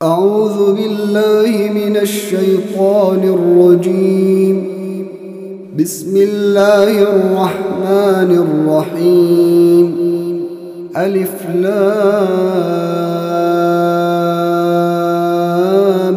أعوذ بالله من الشيطان الرجيم. بسم الله الرحمن الرحيم. ألف لام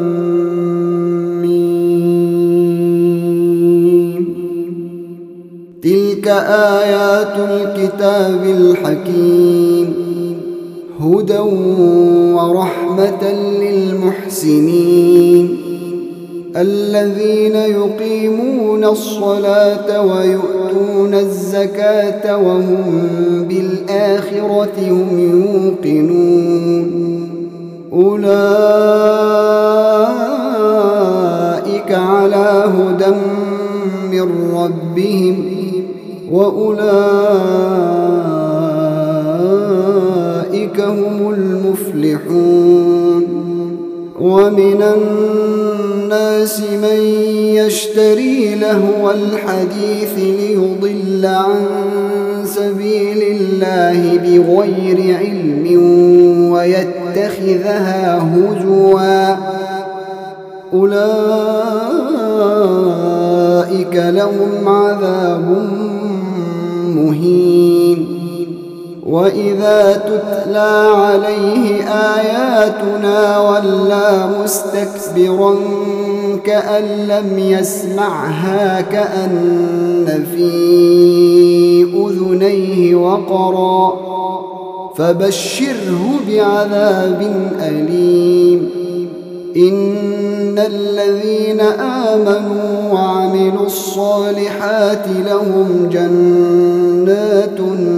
ميم. تلك آيات الكتاب الحكيم، هدى ورحمة للمحسنين الذين يقيمون الصلاة ويؤتون الزكاة وهم بالآخرة هم يوقنون. أولئك على هدى من ربهم وأولئك هم المفلحون. ومن الناس من يشتري لهو الحديث ليضل عن سبيل الله بغير علم ويتخذها هزوا. أولئك لهم عذاب مهين. وإذا تتلى عليه آياتنا ولى مستكبرا كأن لم يسمعها كأن في أذنيه وقرا، فبشره بعذاب أليم. إن الذين آمنوا وعملوا الصالحات لهم جنات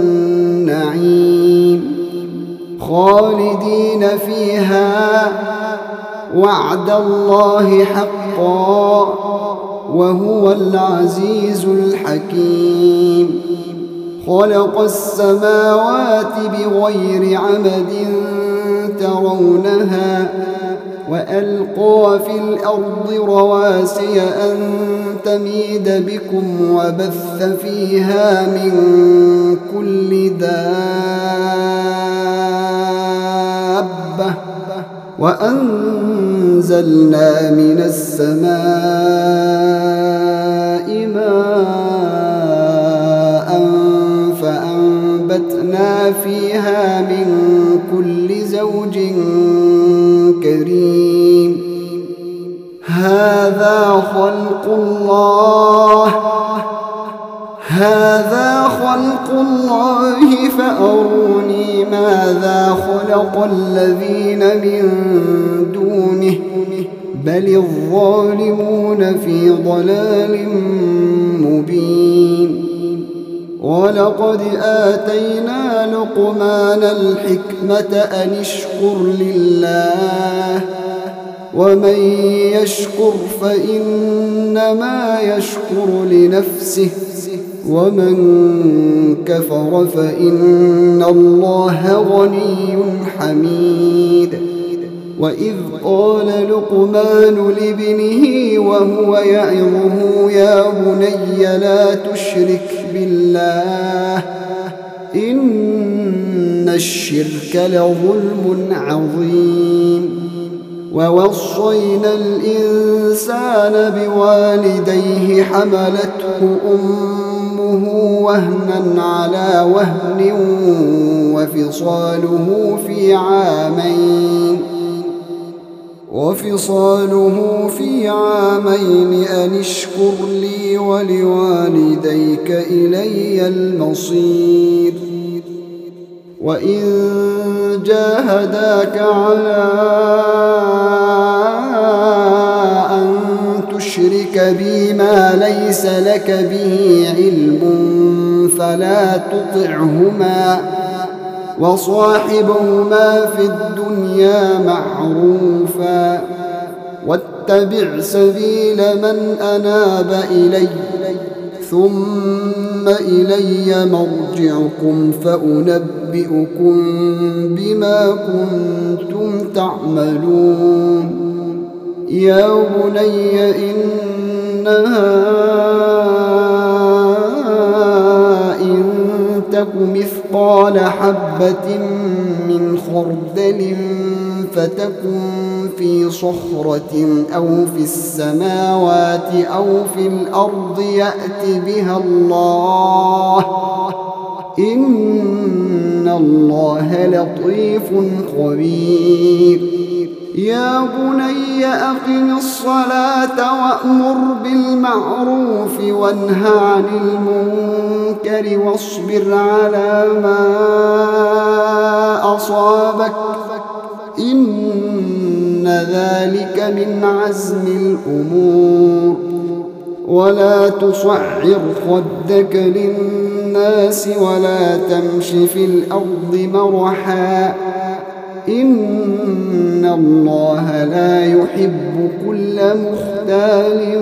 النعيم خالدين فيها، وعد الله حقا وهو العزيز الحكيم. خلق السماوات بغير عمد ترونها وألقى في الأرض رواسي أن تميد بكم وبث فيها من كل دابة وأنزلنا من السماء ماء فأنبتنا فيها من كل زوج كريم. هذا خلق الله فأروني ماذا خلق الذين من دونه بل الظالمون في ضلال مبين. ولقد آتينا لقمان الحكمة أن اشكر لله، ومن يشكر فإنما يشكر لنفسه، ومن كفر فإن الله غني حميد. وإذ قال لقمان لابنه وهو يعظه يا بني لا تشرك بالله إن الشرك لظلم عظيم. ووصينا الإنسان بوالديه حملته أمه وهنا على وهن وفصاله في عامين أن اشكر لي ولوالديك إلي المصير. وإن جاهداك على أن تشرك بي ما ليس لك به علم فلا تطعهما، وصاحبهما في الدنيا معروفا، واتبع سبيل من أناب إلي ثم إلي مرجعكم فأنبئكم بما كنتم تعملون. يا بني إنها إن تك مثقال حبة من خردل فتكن في صخرة أو في السماوات أو في الأرض يأت بها الله إن الله لطيف خبير يا بني أقم الصلاة وأمر بالمعروف وانه عن المنكر واصبر على ما أصابك إن ذلك من عزم الأمور ولا تصعر خدك للناس ولا تمش في الأرض مرحا إن الله لا يحب كل مختال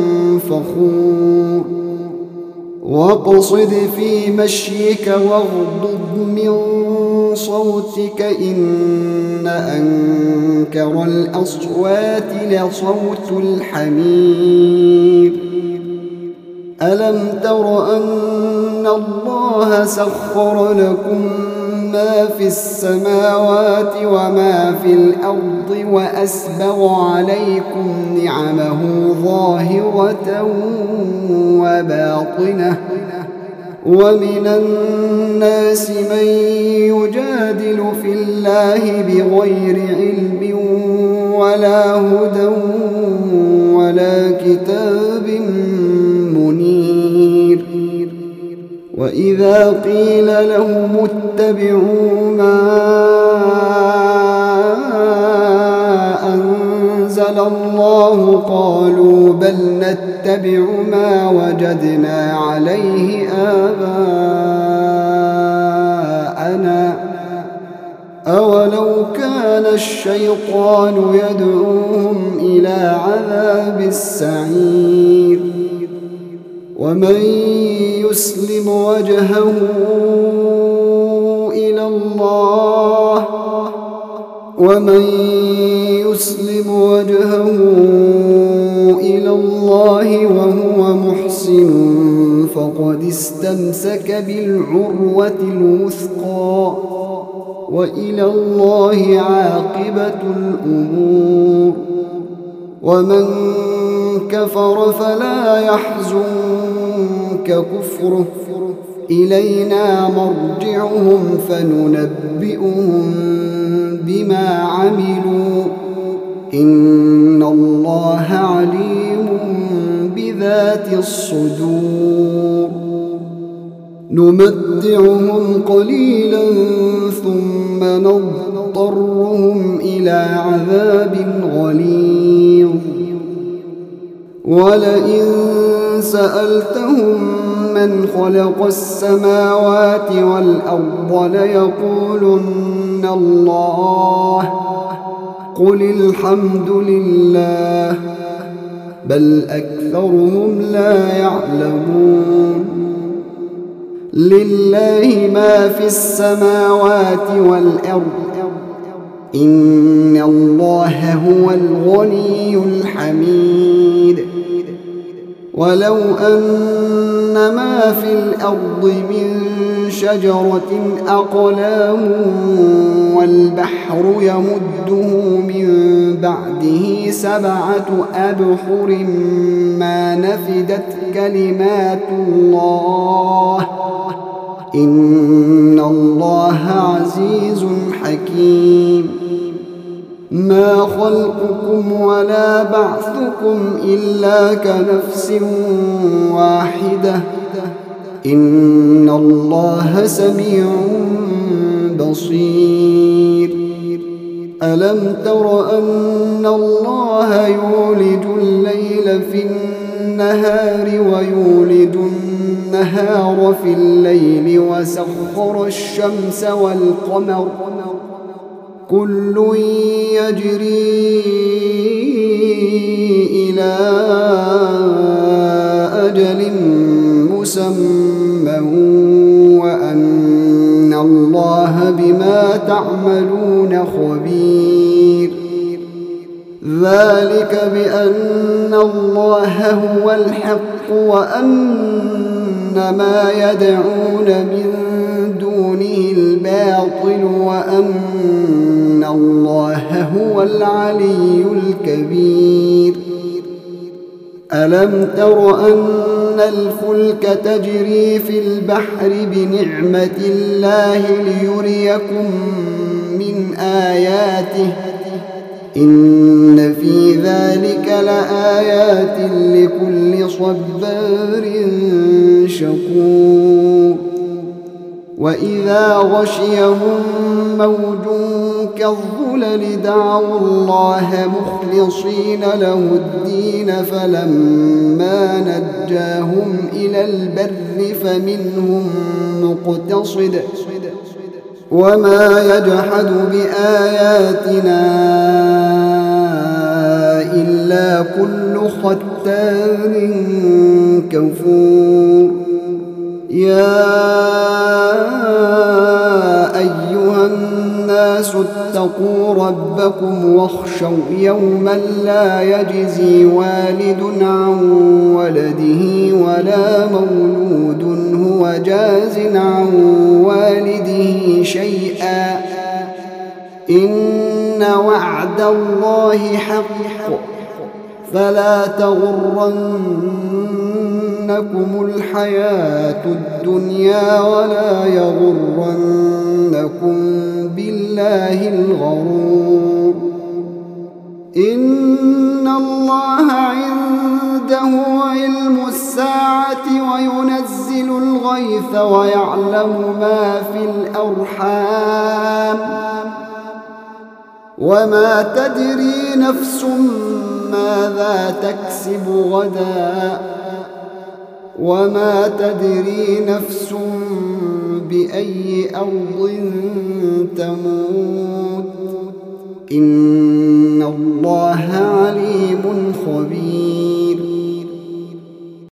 فخور واقصد في مشيك واغضض من صوتك إن أنكر الأصوات لصوت الحمير ألم تر أن الله سخر لكم ما في السماوات وما في الأرض وأسبغ عليكم نعمه ظاهرة وباطنة ومن الناس من يجادل في الله بغير علم ولا هدى ولا كتاب منير وإذا قيل لهم اتبعوا ما أنزل الله قالوا بل نتبع ما وجدنا عليه آباءنا أولو كان الشيطان يدعوهم إلى عذاب السعير ومن يسلم وجهه إلى الله وهو محسن فقد استمسك بالعروة الوثقى وإلى الله عاقبة الأمور ومن كفر فلا يحزنك كفره إلينا مرجعهم فننبئهم بما عملوا إن الله عليم بذات الصدور نمتعهم قليلا ثم نضطرهم إلى عذاب غليظ ولئن سألتهم من خلق السماوات والأرض ليقولن الله قل الحمد لله بل أكثرهم لا يعلمون لله ما في السماوات والأرض إن الله هو الغني الحميد ولو أن ما في الأرض من شجرة أقلام والبحر يمده من بعده 7 أبحر ما نفدت كلمات الله إن الله عزيز حكيم ما خلقكم ولا بعثكم إلا كنفس واحدة إن الله سميع بصير ألم تر أن الله يولج الليل في النهار ويولج النهار في الليل وسخر الشمس والقمر كل يجري إلى أجل مسمى وأن الله بما تعملون خبير ذلك بأن الله هو الحق وأن ما يدعون من دونه الباطل وأن الله هو العلي الكبير. ألم تر أن الفلك تجري في البحر بنعمة الله ليريكم من آياته إن في ذلك لآيات لكل صبار شكور. وإذا غشيهم موج كالظلل دعوا الله مخلصين له الدين فلما نجاهم إلى البر فمنهم مقتصد وما يجحد بآياتنا إلا كل ختار كفور. يا أيها الناس اتقوا ربكم واخشوا يوما لا يجزي والد عن ولده ولا مولود هو جاز عن والده شيئا إن وعد الله حق فلا تغرنكم الحياة الدنيا ولا يغرنكم بالله الغرور. إن الله عنده علم الساعة وينزل الغيث ويعلم ما في الأرحام وما تدري نفس ماذا تكسب غدا وما تدري نفس بأي أرض تموت إن الله